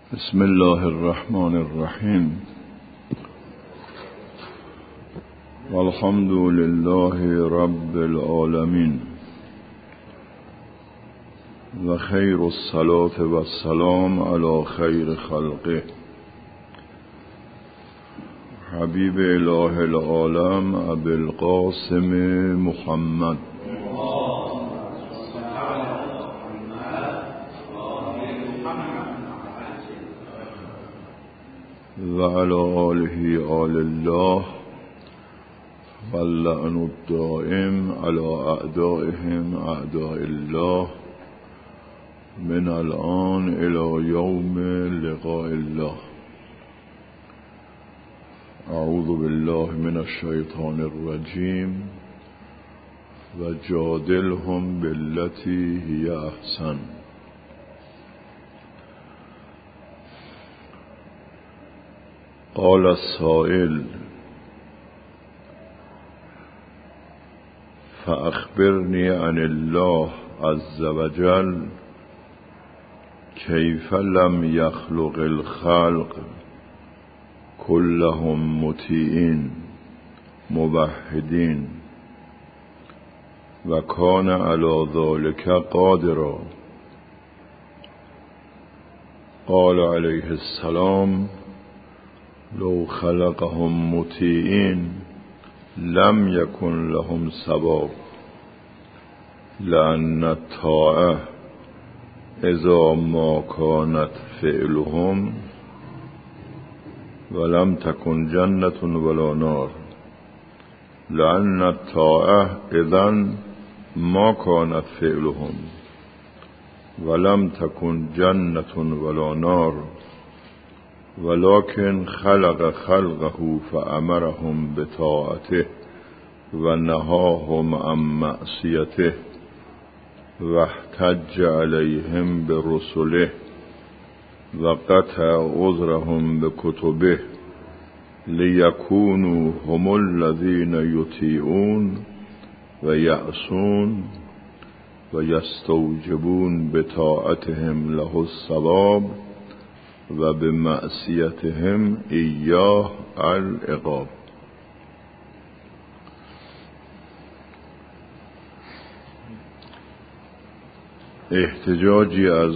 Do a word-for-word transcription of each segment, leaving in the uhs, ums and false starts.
بسم الله الرحمن الرحیم. والحمد لله رب العالمین و خیر الصلاة و السلام علی خیر خلقه حبیب اله العالم ابی القاسم محمد و علی آله آل الله واللعن الدائم علی اعدائهم اعداء الله من الان الى یوم لقاء الله. اعوذ بالله من الشیطان الرجیم و جادلهم بالتی هی احسن. قال السائل فأخبرني عن الله عز وجل كيف لم يخلق الخلق كلهم مطيعين موحدين وكان على ذلك قادرا. قال عليه السلام لو خلقهم مطيعين لم يكن لهم ثواب لأن الطاعة إذا ما كانت فعلهم ولم تكن جنة ولا نار لأن الطاعة إذن ما كانت فعلهم ولم تكن جنة ولا نار ولكن خلق خلقه فأمرهم بطاعته ونهاهم عن معصيته واحتج عليهم برسله وقطع عذرهم بكتبه ليكونوا هم الذين يطيعون ويعصون ويستوجبون بطاعتهم له الثواب و به معصیتهم ایاه العقاب. احتجاجی از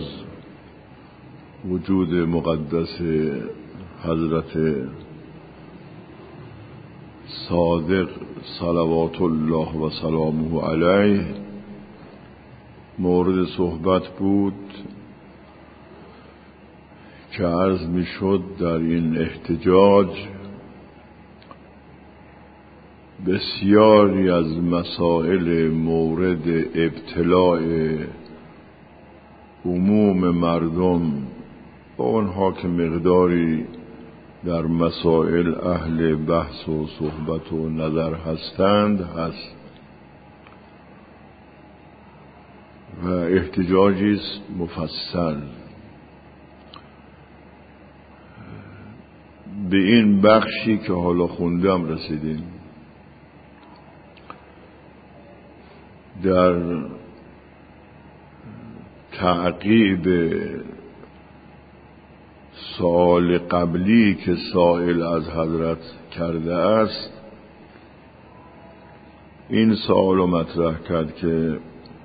وجود مقدس حضرت صادق صلوات الله و سلامه علیه مورد صحبت بود که عرض می شد در این احتجاج بسیاری از مسائل مورد ابتلاع عموم مردم با آنها که مقداری در مسائل اهل بحث و صحبت و نظر هستند هست و احتجاجی است مفصل. به این بخشی که حالا خوندم رسیدیم. در تعقیب سوال قبلی که سائل از حضرت کرده است این سوال رو مطرح کرد که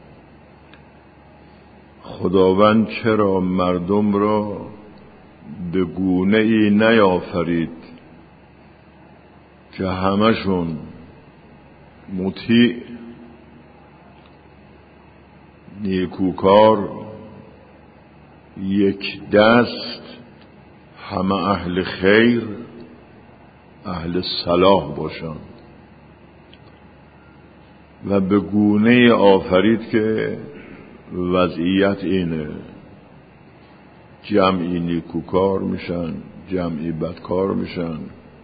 خداوند چرا مردم را به گونه ای نیافرید که همشون مطیع نیکوکار یک دست همه اهل خیر اهل صلاح باشند و به گونه آفرید که وضعیت اینه جمعی نیکوکار میشن جمعی بدکار میشن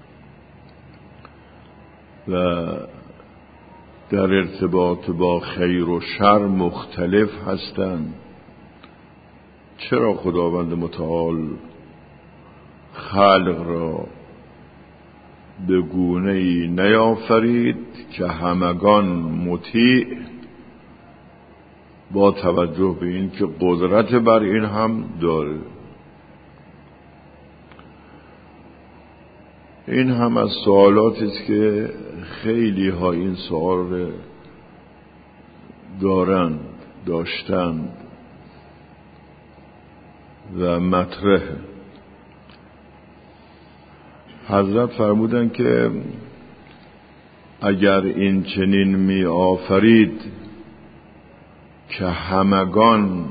و در ارتباط با خیر و شر مختلف هستند. چرا خداوند متعال خلق را به گونه‌ای نیافرید که همگان مطیع با توجه به این که قدرت بر این هم داره این هم از سوالاتی است که خیلی ها این سوال دارند، داشتند و مطرح. حضرت فرمودند که اگر این چنین می آفرید که همگان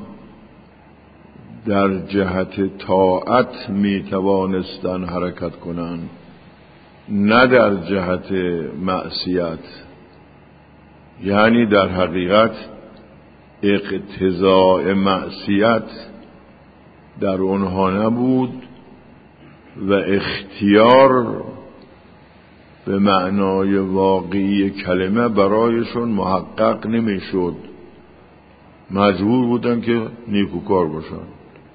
در جهت طاعت می توانستن حرکت کنند، نه در جهت معصیت، یعنی در حقیقت اقتضاء معصیت در اونها نبود و اختیار به معنای واقعی کلمه برایشون محقق نمیشد، مجبور بودن که نیکوکار باشن.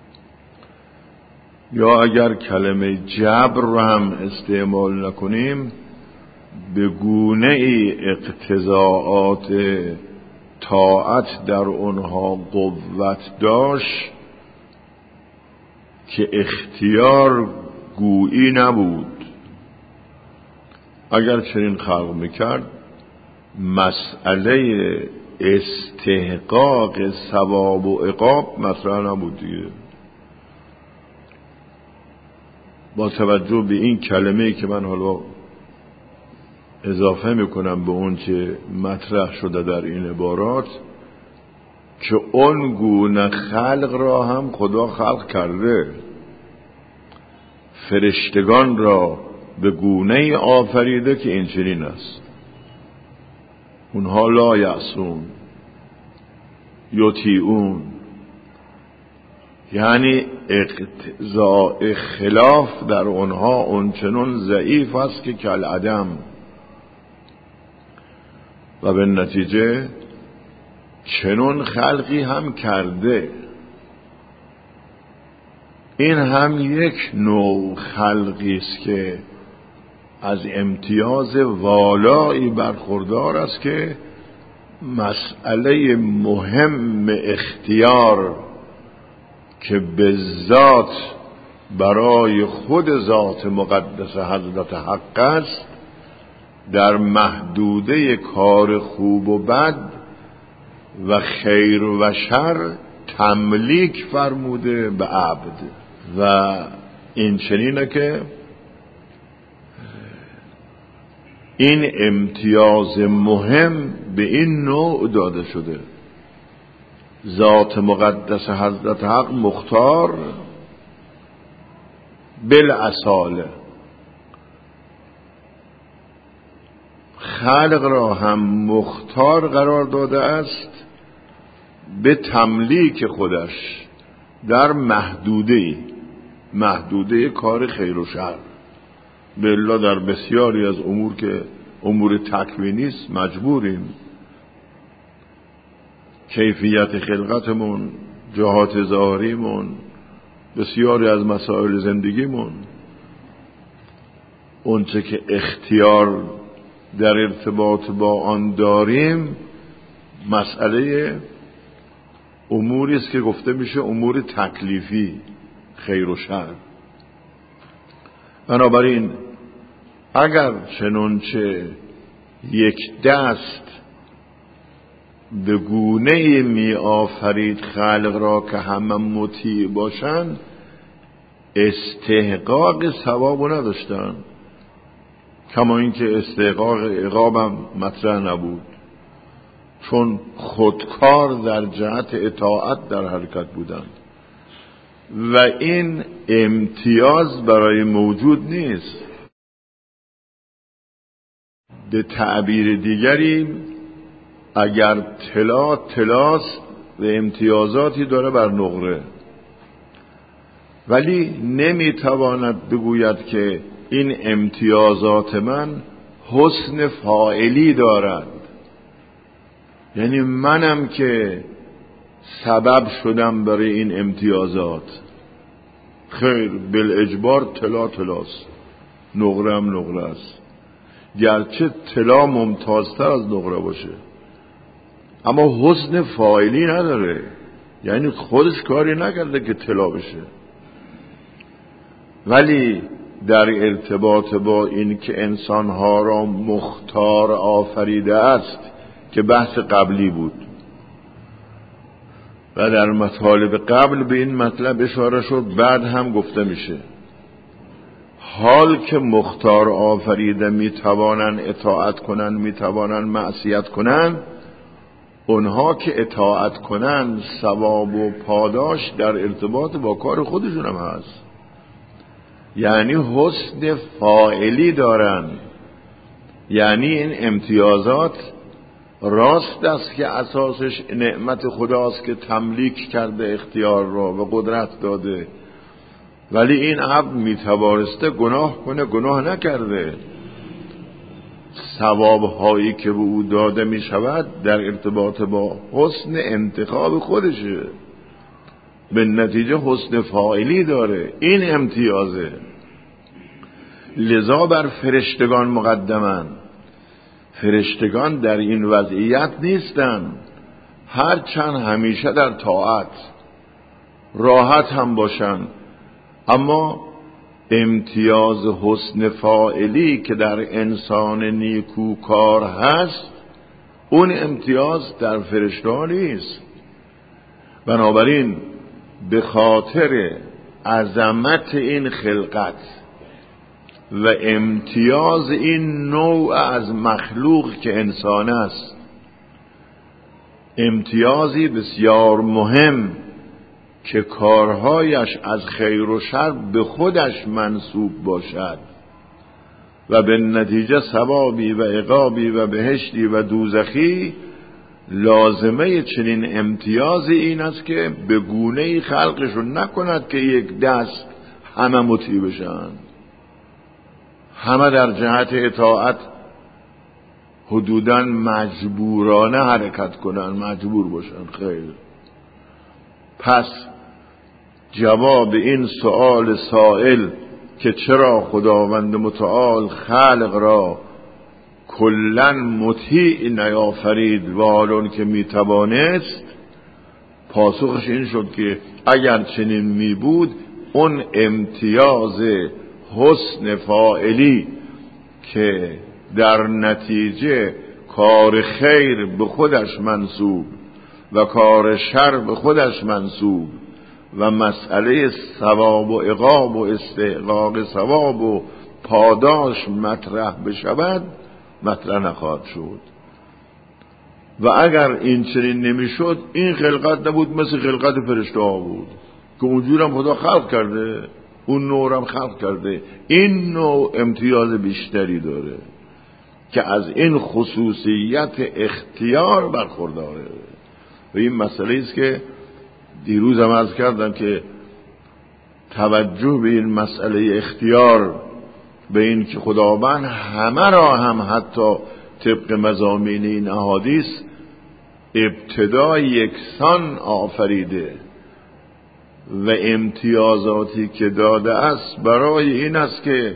یا اگر کلمه جبر رو هم استعمال نکنیم، به گونه ای اقتضاعات طاعت در اونها قوت داشت که اختیار گویی نبود. اگر چنین خلق میکرد، مسئله استحقاق ثواب و عقاب مطرح نبود دیگه. با توجه به این کلمه‌ای که من حالا اضافه میکنم به اون که مطرح شده در این عبارات، که اون گونه خلق را هم خدا خلق کرده، فرشتگان را به گونه آفریده که این چنین است. اونها لا یعصون یطیعون، یعنی اقتضاء خلاف در اونها اونچنان ضعیف است که کالعدم، و به نتیجه چنون خلقی هم کرده. این هم یک نوع خلقی است که از امتیاز والایی برخوردار است که مسئله مهم اختیار که به ذات برای خود ذات مقدس حضرت حق است، در محدوده کار خوب و بد و خیر و شر تملیک فرموده به عبد. و این چنینه که این امتیاز مهم به این نوع داده شده. ذات مقدس حضرت حق مختار بالاصاله، خلق را هم مختار قرار داده است به تملیک خودش در محدوده محدوده کار خیر و شر. بالله در بسیاری از امور که امور تکوینی است مجبوریم کیفیت خلقتمون، جهات ظاهریمون، بسیاری از مسائل زندگیمون، اونچه که اختیار در ارتباط با آن داریم، مسئله اموری است که گفته میشه امور تکلیفی، خیر و شر. بنابراین اگر چنانچه یک دست به گونه‌ای می آفرید خلق را که همه مطیع باشند، استحقاق ثواب نداشتن، کما اینکه استحقاق عقابم مطرح نبود، چون خودکار در جهت اطاعت در حرکت بودند و این امتیاز برای موجود نیست. به تعبیر دیگری اگر طلا طلاست و امتیازاتی داره بر نقره، ولی نمیتواند بگوید که این امتیازات من حسن فاعلی دارد، یعنی منم که سبب شدم برای این امتیازات. خیر، بالاجبار طلا طلاست، نقره هم نقره است، گرچه طلا ممتازتر از نقره باشه، اما حسن فاعلی نداره، یعنی خودش کاری نکرده که طلا بشه. ولی در ارتباط با این که انسانها را مختار آفریده است که بحث قبلی بود و در مطالب قبل به این مطلب اشاره شد، بعد هم گفته میشه حال که مختار آفریده میتوانن اطاعت کنن، میتوانن معصیت کنن، اونها که اطاعت کنن ثواب و پاداش در ارتباط با کار خودشون هم هست، یعنی حسن فاعلی دارن. یعنی این امتیازات راست است که اساسش نعمت خداست که تملیک کرده اختیار را و قدرت داده، ولی این عبد میتوانسته گناه کنه، گناه نکرده. ثوابهایی که به او داده می شود در ارتباط با حسن انتخاب خودشه، به نتیجه حسن فاعلی داره. این امتیازه. لذا بر فرشتگان مقدمن. فرشتگان در این وضعیت نیستن، هرچند همیشه در طاعت راحت هم باشن، اما امتیاز حسن فاعلی که در انسان نیکوکار هست، اون امتیاز در فرشته نیست. بنابراین به خاطر عظمت این خلقت و امتیاز این نوع از مخلوق که انسان است، امتیازی بسیار مهم که کارهایش از خیر و شر به خودش منسوب باشد و به نتیجه ثوابی و عقابی و بهشتی و دوزخی، لازمه چنین امتیازی این است که به گونه‌ای خلقشون نکند که یک دست همه مطیع بشن، همه در جهت اطاعت حدوداً مجبورانه حرکت کنن، مجبور باشن. خیر، پس جواب این سؤال سائل که چرا خداوند متعال خلق را کلن مطیع نیافرید و حالون که میتوانست، پاسخش این شد که اگر چنین می بود اون امتیاز حسن فاعلی که در نتیجه کار خیر به خودش منسوب و کار شر به خودش منسوب و مسئله ثواب و عقاب و استحقاق ثواب و پاداش مطرح بشود، مطرح نخواهد شد. و اگر این چنین نمیشد، این خلقت نبود، مثل خلقت فرشته ها بود که اونجور هم خدا خلق کرده، اون نوع هم خلق کرده. این نوع امتیاز بیشتری داره که از این خصوصیت اختیار برخورداره. و این مسئله است که دیروز هم عرض کردم که توجه به این مسئله اختیار، به این که خداوند همه را هم حتی طبق مضامین این احادیث ابتدا یکسان آفریده و امتیازاتی که داده است برای این است که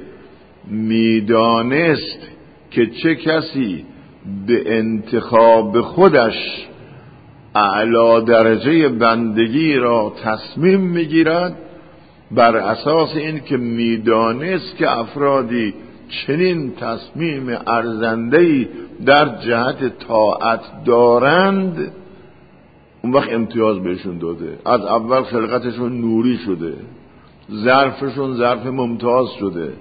میدانست که چه کسی به انتخاب خودش اعلی درجه بندگی را تصمیم میگیرد، بر اساس این که میدانست که افرادی چنین تصمیم ارزنده‌ای در جهت طاعت دارند، اون وقت امتیاز بهشون داده. از اول خلقتشون نوری شده، ظرفشون ظرف ممتاز شده.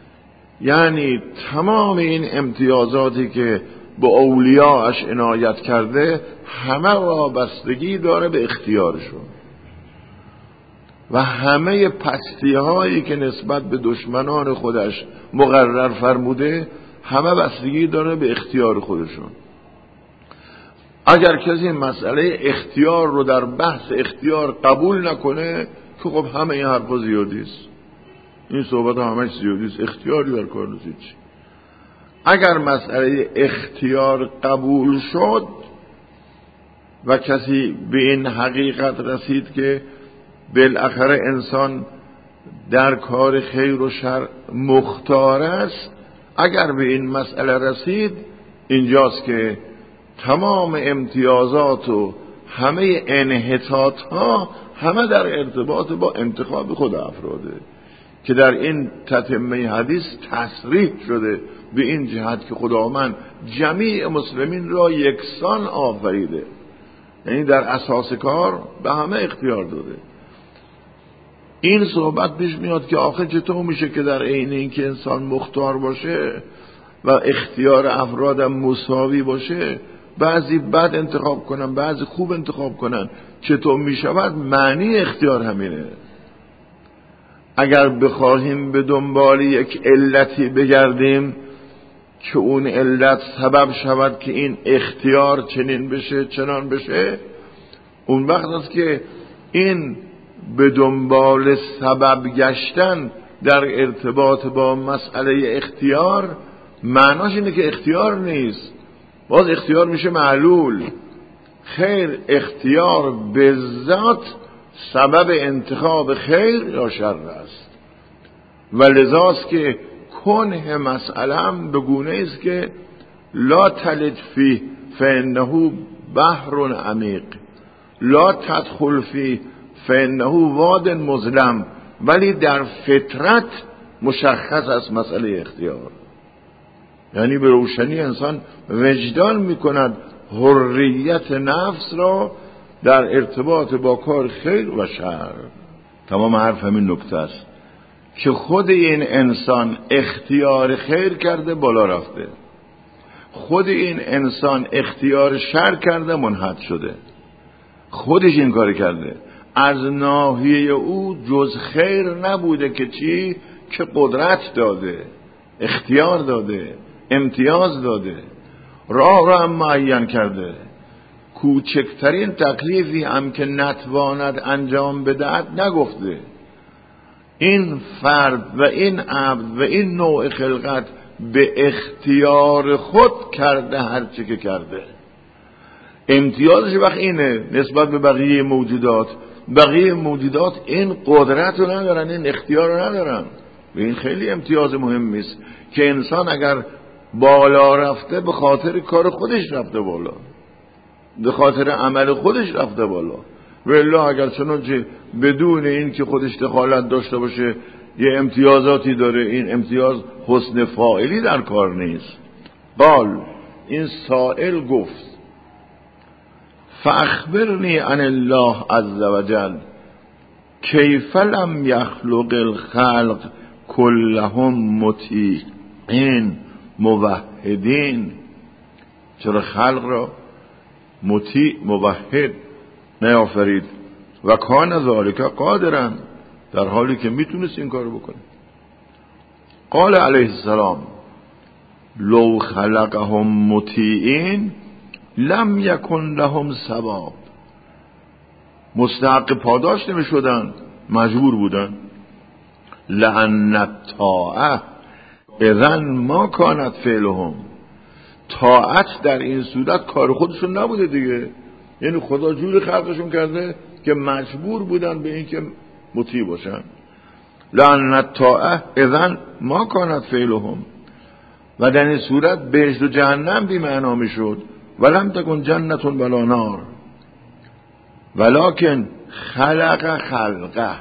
یعنی تمام این امتیازاتی که به اولیاءش عنایت کرده همه وابستگی داره به اختیارشون و همه پستی هایی که نسبت به دشمنان خودش مقرر فرموده همه بستگی داره به اختیار خودشون. اگر کسی مسئله اختیار رو در بحث اختیار قبول نکنه که خب همه این حرفا زیادیست، این صحبت همش زیادیست، اختیاری در کار نیست. چی اگر مسئله اختیار قبول شد و کسی به این حقیقت رسید که بالاخره انسان در کار خیر و شر مختار است، اگر به این مسئله رسید، اینجاست که تمام امتیازات و همه انحطاط ها همه در ارتباط با انتخاب خود افراده. که در این تتمه حدیث تصریح شده به این جهت که خداوند جمیع مسلمین را یکسان آفریده، یعنی در اساس کار به همه اختیار داده. این صحبت پیش میاد که آخه چطور میشه که در عین اینکه انسان مختار باشه و اختیار افرادم مساوی باشه، بعضی بد انتخاب کنن بعضی خوب انتخاب کنن، چطور میشود؟ معنی اختیار همینه. اگر بخواهیم به دنبال یک علتی بگردیم که اون علت سبب شود که این اختیار چنین بشه چنان بشه، اون وقت است که این به دنبال سبب گشتن در ارتباط با مسئله اختیار معناش اینه که اختیار نیست، باز اختیار میشه معلول. خیر، اختیار به ذات سبب انتخاب خیر یا شر است و لذاست که کنه مسئله هم به گونه است که لا تلج فیه فانه بحر عمیق، لا تدخل فیه فانه واد مظلم، ولی در فطرت مشخص است مسئله اختیار. یعنی به روشنی انسان وجدان میکند حریت نفس را در ارتباط با کار خیر و شر. تمام حرف همین نکته است که خود این انسان اختیار خیر کرده بالا رفته، خود این انسان اختیار شر کرده منحط شده، خودش این کار کرده. از ناحیه او جز خیر نبوده که چی؟ که قدرت داده، اختیار داده، امتیاز داده، راه را هم معین کرده. کوچکترین تکلیفی هم که نتواند انجام بدهد نگفته. این فرد و این عبد و این نوع خلقت به اختیار خود کرده هرچی که کرده. امتیازش وقت اینه نسبت به بقیه موجودات. بقیه موجودات این قدرت رو ندارن، این اختیار رو ندارن. و این خیلی امتیاز مهمی است که انسان اگر بالا رفته به خاطر کار خودش رفته بالا، به خاطر عمل خودش رفته بالا. و الا اگر چنانچه بدون این که خودش دخالت داشته باشه یه امتیازاتی داره، این امتیاز حسن فاعلی در کار نیست. قال، این سائل گفت فاخبرنی عن الله عز وجل کیف لم یخلق الخلق کلهم مطیعین موحدین. چرا خلق را مطیع موحد نیافرید؟ و کان ذالک قادرا، در حالی که میتونست این کارو بکنه. قال علیه السلام لو خلقهم مطیعین لم یکن لهم ثواب. مستحق پاداش نمیشدن، مجبور بودن. لأن الطاعه اذن ما کانت فعلهم. طاعت در این صورت کار خودشون نبوده دیگه، یعنی خدا جور خلقشون کرده که مجبور بودن به این که مطیع باشن. لأن الطاعه اذن ما کانت فعلهم. و در این صورت بهشت و جهنم بی معنا میشد. ولم تکن جنت ولا نار ولکن خلق خلقه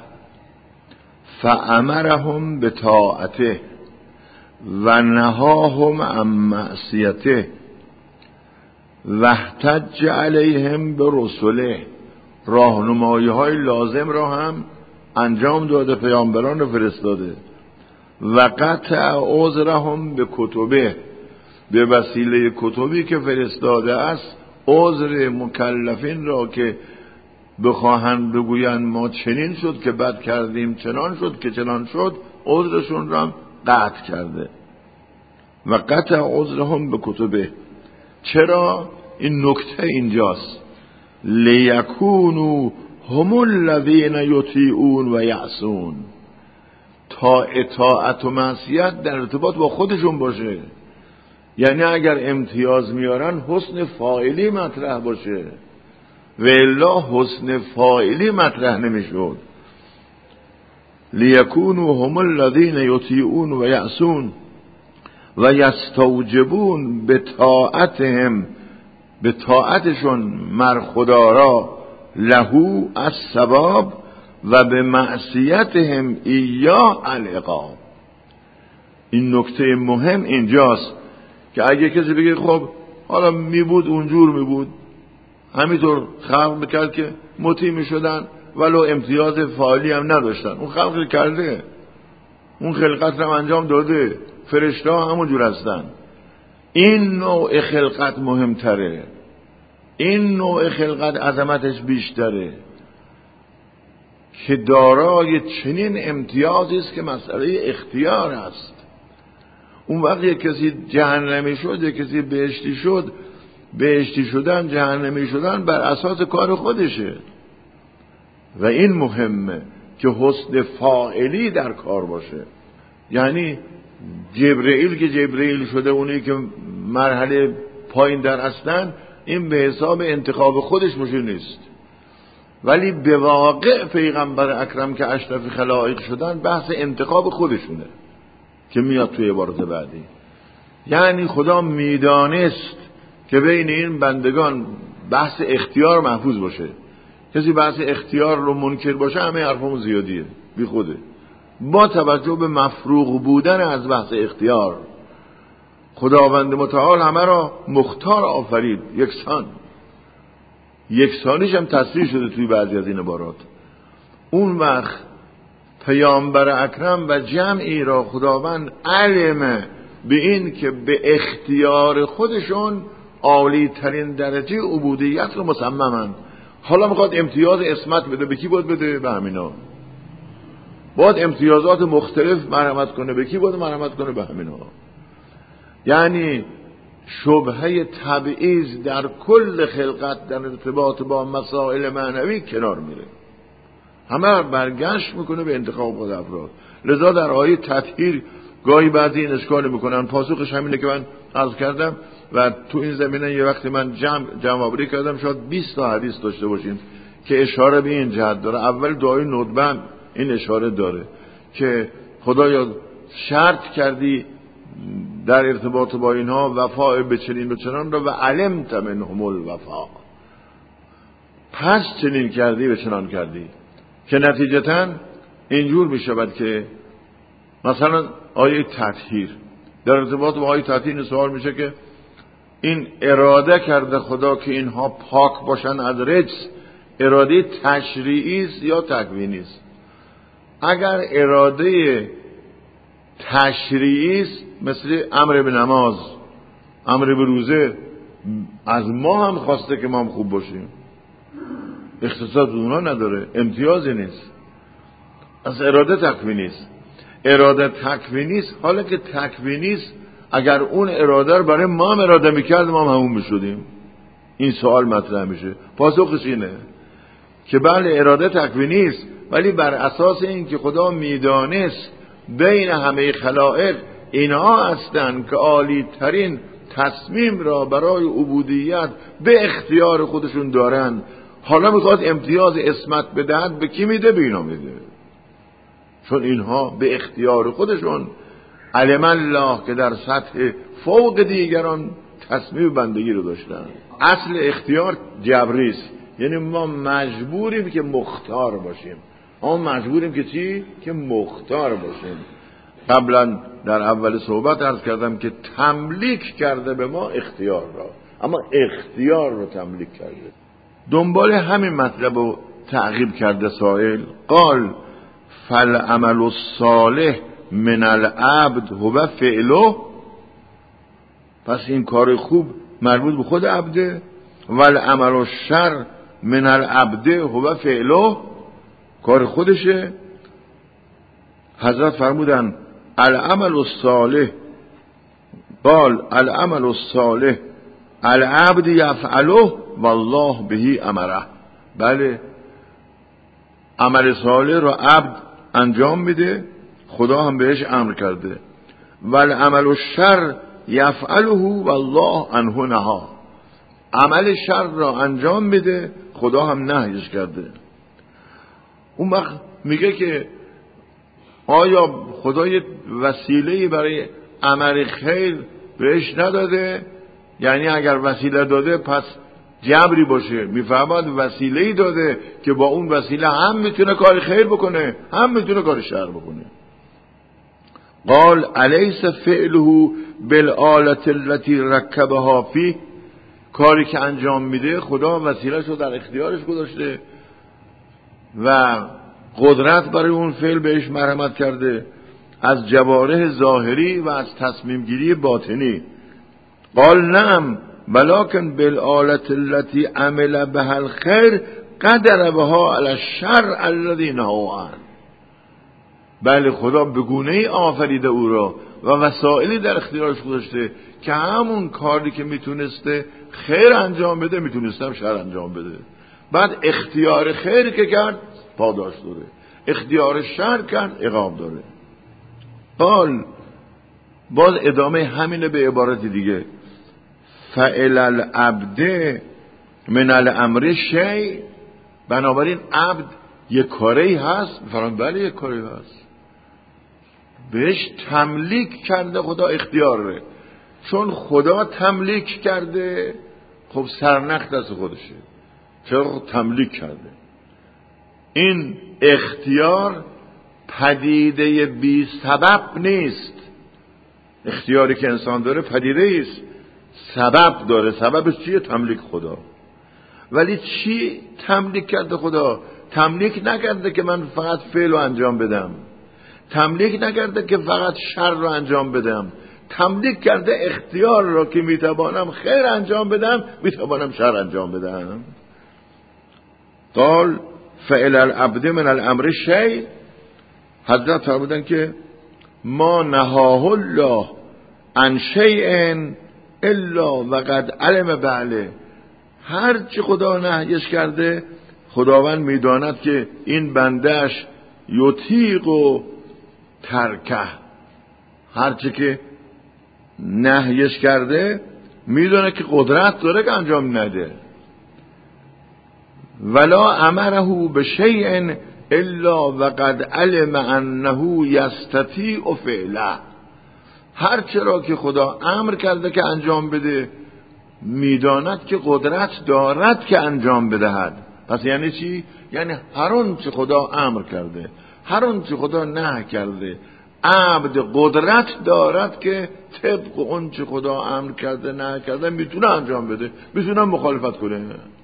فامرهم بطاعته و نهاهم عن معصیته و احتج علیهم برسله. راهنمایی های لازم را هم انجام داده، پیامبران فرستاده. و قطع عذرهم به کتبه، به وسیله کتبی که فرستاده است عذر مکلفین را که بخواهند بگویند ما چنین شد که بد کردیم، چنان شد که چنان شد، عذرشون را قطع کرده. و قطع عذرهم به کتبه. چرا؟ این نکته اینجاست. لیکونوا هم الذین یطیعون و یعصون. تا اطاعت و معصیت در ارتباط با خودشون باشه. یعنی اگر امتیاز میارن حسن فاعلی مطرح باشه، و الا حسن فاعلی مطرح نمیشود. لیکونوا هم الذین یطیعون و یعصون و یستوجبون به طاعتهم، به طاعتشون مر خدا را لهو از ثواب و به معصیتهم ایاه العقاب. این نکته مهم اینجاست که اگه کسی بگه خب حالا می بود اونجور می بود، همینطور خلق میکرد که مطیع میشدن ولو امتیاز فعالی هم نداشتن، اون خلق کرده، اون خلقت رو انجام داده، فرشته ها همون جور هستن. این نوع خلقت مهمتره، این نوع خلقت عظمتش بیشتره که دارای چنین امتیازی است که مسئله اختیار است. اون وقت یک کسی جهنمی شد، یک کسی بهشتی شد، بهشتی شدن جهنمی شدن بر اساس کار خودشه و این مهمه که حسن فاعلی در کار باشه. یعنی جبرئیل که جبرئیل شده، اونی که مرحله پایین در هستن، این به حساب انتخاب خودش مشکل نیست، ولی به واقع پیغمبر اکرم که اشرف خلائق شدن بحث انتخاب خودشونه که میاد توی عبارت بعدی. یعنی خدا میدانست که بین این بندگان بحث اختیار محفوظ باشه. کسی بحث اختیار رو منکر باشه همه حرفمون زیادیه، بی خوده، با توجه به مفروغ بودن از بحث اختیار. خداوند متعال همه را مختار آفرید، یکسان، یکسانیش هم تصریح شده توی بعضی از این عبارات. اون وقت پیامبر اکرم و جمعی را خداوند علمه به این که به اختیار خودشون عالی ترین درجه عبودیت رو مصممن. حالا میخواد امتیاز عصمت بده، به کی باید بده؟ به همینا. باید امتیازات مختلف مرحمت کنه، به کی باید مرحمت کنه؟ به همینا. یعنی شبهه تبعیض در کل خلقت در ارتباط با مسائل معنوی کنار میره، همه برگشت میکنه به انتخاب خود افراد. لذا در آیه تطهیر گاهی بعضی این اشکال میکنن، پاسخش همینه که من عرض کردم و تو این زمینه یه وقتی من جمع جمع آوری کردم شاید بیست تا حدیث داشته باشیم که اشاره به این جهت داره. اول دعای ندبه این اشاره داره که خدایا شرط کردی در ارتباط با اینها وفا به چنین و چنان را و علمت منهم الوفا، پس چنین کردی و چنان کردی، که نتیجتاً اینجور می شود که مثلا آیه تطهیر در ارتباط با آیه تطهیر سوال میشه که این اراده کرده خدا که اینها پاک باشن از رجس، اراده تشریعی است یا تکوینی است؟ اگر اراده تشریعی است مثل امر به نماز، امر به روزه، از ما هم خواسته که ما هم خوب باشیم، اختصاص اونا نداره، امتیازی نیست، از اراده تکوینی است. اراده تکوینی است، حالا که تکوینی است اگر اون اراده رو برای ما هم اراده میکرد ما هم همون میشدیم. این سوال مطرح میشه، پاسخش اینه که بله اراده تکوینی است، ولی بر اساس این که خدا میدانست بین همه خلائق اینها هستند که عالی ترین تصمیم را برای عبودیت به اختیار خودشون دارن، حالا میخواد امتیاز عصمت بدهد، به کی میده؟ به اینا میده، چون اینها به اختیار خودشون علم الله که در سطح فوق دیگران تصمیم بندگی رو داشتن. اصل اختیار جبری است، یعنی ما مجبوریم که مختار باشیم. ما مجبوریم که چی؟ که مختار باشیم. قبلا در اول صحبت عرض کردم که تملیک کرده به ما اختیار را، اما اختیار رو تملیک کرده. دنبال همین مطلب رو تعقیب کرده سائل، قال فالعمل الصالح من العبد هو فعله، پس این کار خوب مربوط به خود عبده، والعمل الشر من العبد هو فعله، کار خودشه. حضرت فرمودن العمل الصالح، قال العمل الصالح العبد یفعله والله به امره. بله، عمل صالح رو عبد انجام میده، خدا هم بهش امر کرده. والعمل الشر یفعله والله عنه نها، عمل شر را انجام میده، خدا هم نهیش کرده. اون وقت میگه که آیا خدا یه وسیله‌ای برای عمل خیر بهش نداده؟ یعنی اگر وسیله داده پس جبری باشه، میفهمد وسیله‌ای داده که با اون وسیله هم میتونه کار خیر بکنه هم میتونه کار شر بکنه. قال الیس فعله بالآلة التي رکبها فیه، کاری که انجام میده خدا وسیله‌اش رو در اختیارش گذاشته و قدرت برای اون فعل بهش مرحمت کرده، از جوارح ظاهری و از تصمیم گیری باطنی. قال نعم ولكن بالآلة التي عمل بها الخير قدر بها على الشر الذي نهوا عنه. بله خدا به گونه‌ای آفریده او را و وسایلی در اختیارش گذاشته که همون کاری که میتونسته خیر انجام بده میتونستم شر انجام بده. بعد اختیار خیر که کرد پاداش داره، اختیار شر کرد عقاب داره. قال باز ادامه همینه به عبارت دیگه، فعل العبد من الامر شیء، بنابراین عبد یک کاری هست. فرمان بله یک کاری هست، بهش تملیک کرده خدا اختیاره. چون خدا تملیک کرده خب سرنخ دست خودشه، چرا تملیک کرده. این اختیار پدیده بی سبب نیست. اختیاری که انسان داره پدیده است، سبب داره. سببش چیه؟ تملیک خدا. ولی چی تملیک کرده خدا؟ تملیک نکرده که من فقط فعل رو انجام بدم، تملیک نکرده که فقط شر رو انجام بدم، تملیک کرده اختیار رو که میتوانم خیر انجام بدم میتوانم شر انجام بدم. قال فعل العبد من الامر شیء، حضرت فرمودن که ما نهاه الله عن شیء الا وقد علم بعله، هر چی خدا نهیش کرده خداوند میداند که این بندهش یطیق و ترکه، هر چی که نهیش کرده میدونه که قدرت داره که انجام نده. ولا امره بشیء الا وقد علم انه یستطیع فعله، هر چرا که خدا امر کرده که انجام بده میداند که قدرت دارد که انجام بدهد. پس یعنی چی؟ یعنی هر اون چه خدا امر کرده، هر اون چه خدا نهی کرده، عبد قدرت دارد که طبق اون چه خدا امر کرده نهی کرده میتونه انجام بده، میتونه مخالفت کنه.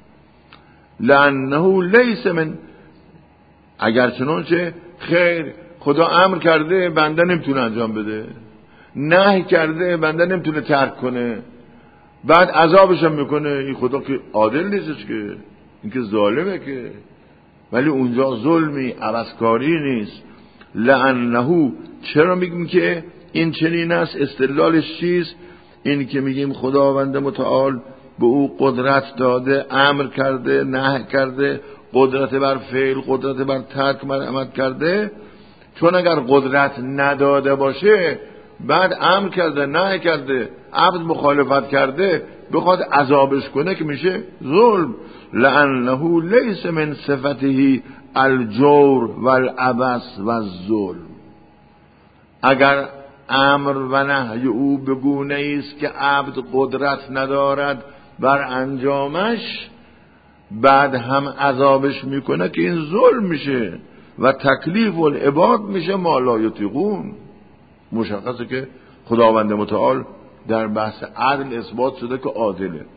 لانه لیس من، اگر چنانچه خیر خدا امر کرده بنده نمیتونه انجام بده، نهی کرده بنده نمیتونه ترک کنه، بعد عذابش هم میکنه. این خدا که عادل نیستش که، این که ظالمه که. ولی اونجا ظلمی عوضکاری نیست. لانه، چرا میگیم که این چنین است؟ استدلالش چیست؟ این که میگیم خداوند متعال به او قدرت داده، امر کرده، نهی کرده، قدرت بر فعل، قدرت بر ترک مرحمت کرده. چون اگر قدرت نداده باشه، بعد امر کرده نهی کرده، عبد مخالفت کرده، بخواد عذابش کنه که میشه ظلم. لانه لیس من صفته الجور والعبث والظلم، اگر امر و نهی او به گونه است که عبد قدرت ندارد بر انجامش، بعد هم عذابش میکنه که این ظلم میشه و تکلیف العباد میشه ما لا یطیقون. مشخصه که خداوند متعال در بحث عدل اثبات شده که عادله.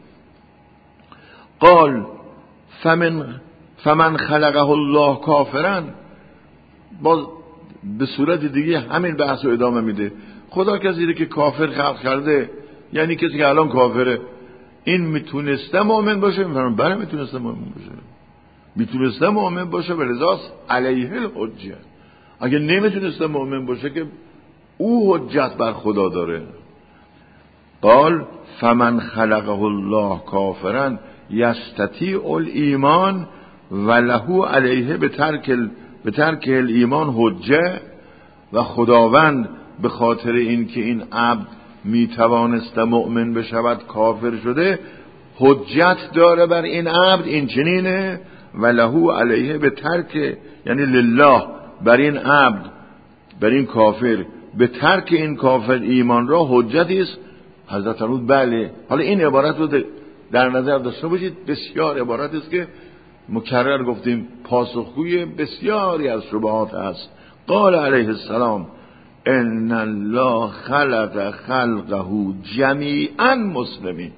قال فمن فمن خلقه الله کافرا، باز به صورت دیگه همین بحث رو ادامه میده. خدا کسی که کافر خلق کرده، یعنی کسی که الان کافره، این میتونسته مؤمن باشه؟ میفرمان بله میتونسته مؤمن باشه، میتونسته مؤمن باشه، ولذاست علیه الحجه. اگه نمیتونسته مؤمن باشه که او حجت بر خدا داره. قال فمن خلقه الله کافرا یستطیع الایمان وله علیه بترک بترک الایمان حجه، و خداوند به خاطر اینکه این عبد میتوانسته مؤمن بشود کافر شده، حجت داره بر این عبد. این چنینه وله علیه بترک، یعنی لله بر این عبد، بر این کافر، به ترک این کافر ایمان را حجتی است. حضرت فرمود بله. حالا این عبارت رو در نظر داشته باشید بسیار عبارت است که مکرر گفتیم پاسخگوی بسیاری از شبهات است. قال علیه السلام ان الله خلق خلقه جمیعا مسلمین.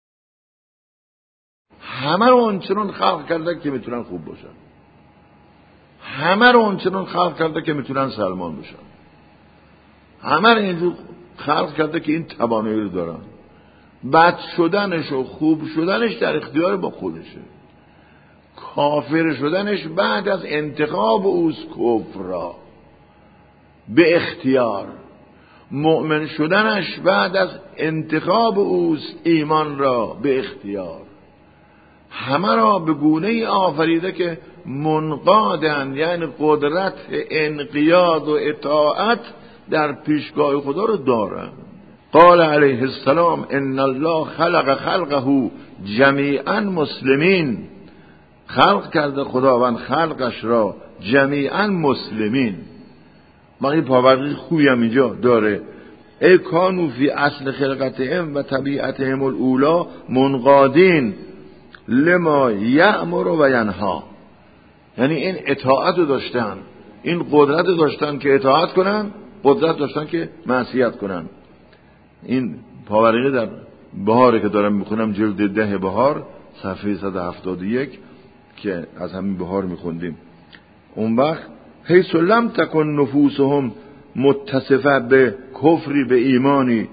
همه رو اونچنان خلق کرده که میتونن خوب باشن، همه رو اونچنان خلق کرده که میتونن سلمان بشن، همه رو اینجور خلق کرده که این توانایی رو دارن. بد شدنش و خوب شدنش در اختیار با خودشه. کافر شدنش بعد از انتخاب اوست کفر را به اختیار، مؤمن شدنش بعد از انتخاب اوست ایمان را به اختیار. همه را به گونه ای آفریده که منقادن، یعنی قدرت انقیاد و اطاعت در پیشگاه خدا رو دارن. قال علیه السلام ان الله خلق خلقه جمیعا مسلمین. خلق کرده خداوند خلقش را جمیعا مسلمین. ما این پاورقی خوبی هم اینجا داره. ای کانو فی اصل خلقتهم و طبیعتهم الاولا منقادین لما یأمر و ینها. یعنی این اطاعت رو داشتن، این قدرت رو داشتن که اطاعت کنن، قدرت داشتن که معصیت کنن. این پاورقی در بهاره که دارم میخونم، جلد ده بهار صفحه صد و هفتاد و یک که از همین بهار میخوندیم. اون وقت حیث لم تکن نفوسهم متصفه به کفری به ایمانی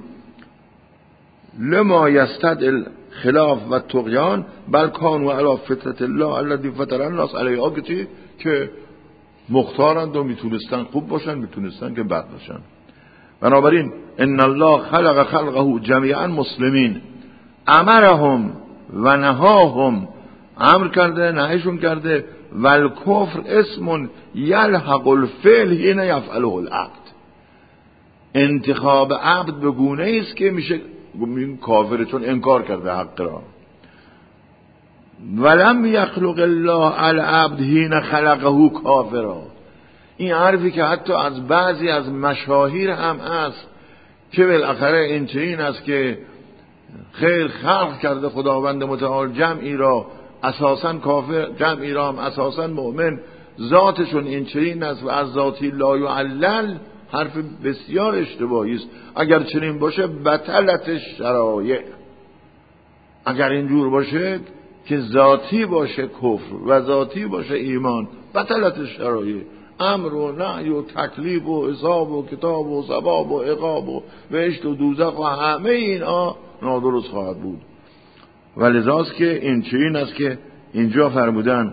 لما یستدعی خلاف و طغیان بل کانوا علی فطرت الله الذی فطر الناس علیها، که مختارند و میتونستن خوب باشن، میتونستن که بد باشن. بنابراین ان الله خلق خلقه جمیعا مسلمین امرهم و نهاهم، امر کرده نهیشون کرده. والکفر اسم یلحق الفعل حین یفعله العبد. انتخاب عبد به گونه است که میشه این کافرتون انکار کرده حق را. ولم یخلق الله العبد حین خلقه کافرا. این حرفی که حتی از بعضی از مشاهیر هم هست که بالاخره این چنین است که خیر خلق کرده خداوند متعال جمعی را اساساً کافر، جمعی را هم اساساً مؤمن، ذاتشون این چنین است و از ذاتی لا یعلل. حرف بسیار اشتباهی است. اگر چنین باشه بطلت شرایع. اگر اینجور باشه که ذاتی باشه کفر و ذاتی باشه ایمان، بطلت شرایع. امر و نهی و تکلیف و حساب و کتاب و ثواب و عقاب و بهشت و دوزخ و همه اینا نادرست خواهد بود. ولذاست که این چنین است که اینجا فرمودن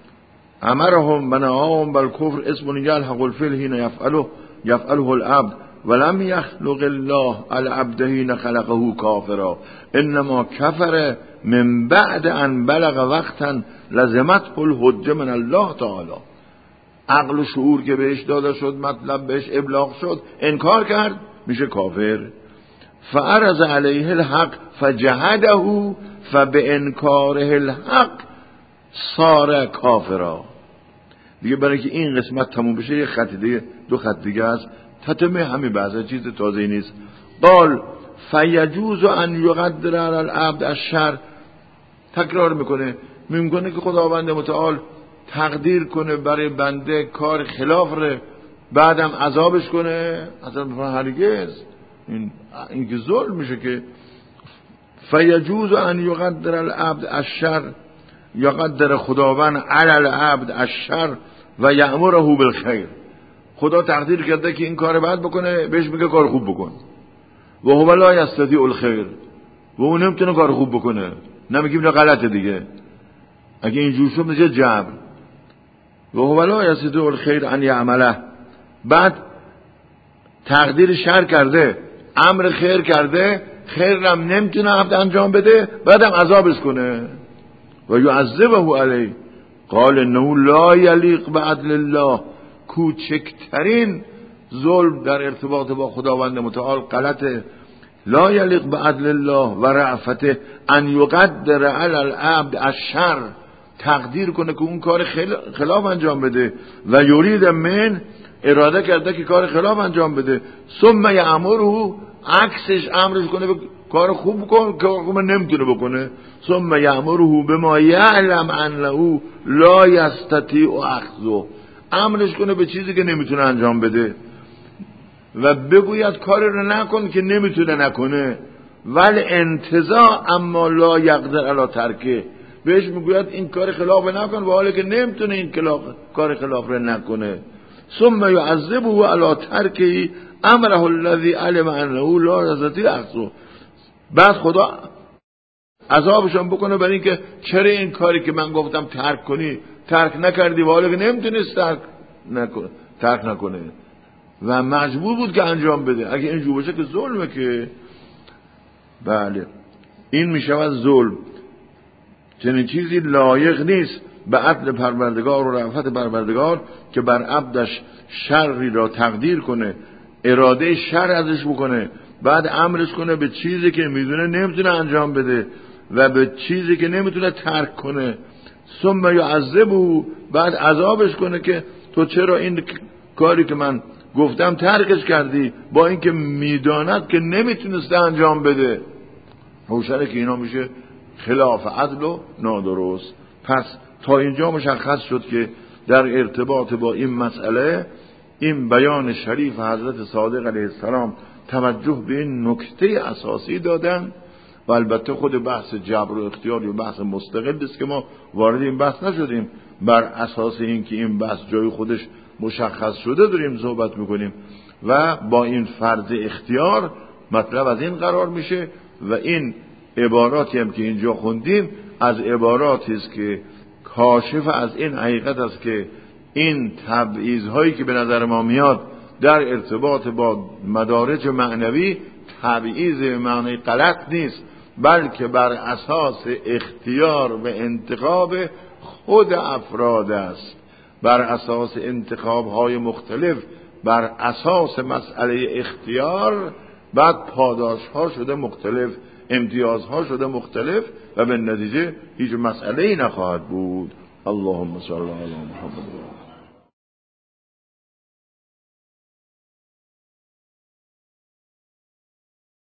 امرهم و نهاهم بالکفر اسم یلحق الفعل حین یفعله یفعله العبد ولم یخلق الله العبد حین خلقه کافرا انما کفر من بعد ان بلغ وقتا لزمته الحجه من الله تعالی. عقل و شعور که بهش داده شد، مطلب بهش ابلاغ شد، انکار کرد، میشه کافر. فعرض علیه الحق فجهده فبانکاره الحق صار کافرا. دیگه برای که این قسمت تموم بشه یه خط دیگه، دو خط دیگه است، تتمه همین بعضا چیز تازه نیست. قال فیجوز ان یقدر علی العبد الشر. تکرار میکنه، میگه که خداوند متعال تقدیر کنه برای بنده کار خلاف ره، بعدم عذابش کنه. اصلا هرگز این این که ظلم میشه. که فیجوز ان یقدر العبد الشر، یقدر خداوند علی العبد الشر و یأمره بالخیر. خدا تقدیر کرده که این کار بد بکنه، بهش میگه کار خوب بکن. و هو لا یستطیع الخیر، و اون نمیتونه کار خوب بکنه، نمیگیم نه غلطه دیگه. اگه اینجور شد میشه جبر. و هو لا یستطیع الخیر ان یعمله. بعد تقدیر شر کرده، امر خیر کرده، خیر هم نمیتونه عبد انجام بده، بعدم عذابش کنه و یعذبه علیه. قال انه لا یلیق بعدل الله. کوچکترین ظلم در ارتباط با خداوند متعال غلطه. لا یلیق بعدل الله و رأفته ان یقدر علی العبد الشر، تقدیر کنه که اون کار خلاف انجام بده. و یرید من، اراده کرده که کار خلاف انجام بده. ثم یأمره، عکسش امرش کنه کار خوب کن که خوب نمیتونه بکنه. ثم یأمره بما یعلم انه لا یستطیع اخذه، امرش کنه به چیزی که نمیتونه انجام بده و بگوید کاری رو نکن که نمیتونه نکنه. ولی انتزاع اما لا یقدر علی ترکه، بهش میگوید این کار خلاف نکن و حالی که نمیتونه این خلاف کار خلاف رو نکنه. ثم یعذبه علی ترکه امره الذی علم انه لا یستطیع اخذه، بعد خدا عذابشون بکنه برای اینکه چرا این کاری که من گفتم ترک کنی ترک نکردی و حالی که نمیتونست ترک نکنه ترک نکنه و مجبور بود که انجام بده. اگه اینجور باشه که ظلمه که بله این میشود ظلم. چنین چیزی لایق نیست به عدل پروردگار و رأفت پروردگار که بر عبدش شری را تقدیر کنه، اراده شر ازش بکنه، بعد امرش کنه به چیزی که میدونه نمیتونه انجام بده و به چیزی که نمیتونه ترک کنه. ثم یعذبه، بعد عذابش کنه که تو چرا این کاری که من گفتم ترکش کردی، با اینکه میداند که نمیتونسته انجام بده. روشنه که اینا میشه خلاف عدل و نادرست. پس تا اینجا مشخص شد که در ارتباط با این مسئله این بیان شریف حضرت صادق علیه السلام توجه به این نکته اساسی دادن و البته خود بحث جبر و اختیار و بحث مستقل است که ما وارد این بحث نشدیم. بر اساس این که این بحث جای خودش مشخص شده داریم صحبت میکنیم و با این فرض اختیار مطلب از این قرار میشه و این عباراتی هم که اینجا خوندیم از عباراتی است که کاشف از این حقیقت است که این تبعیض‌هایی که به نظر ما میاد در ارتباط با مدارج معنوی تبعیض به معنی غلط نیست، بلکه بر اساس اختیار و انتخاب خود افراد است، بر اساس انتخاب‌های مختلف، بر اساس مسئله اختیار بعد پاداش‌ها شده مختلف، امتیازها شده مختلف و به نتیجه هیچ مسئله‌ای نخواهد بود. اللهم صل علی محمد.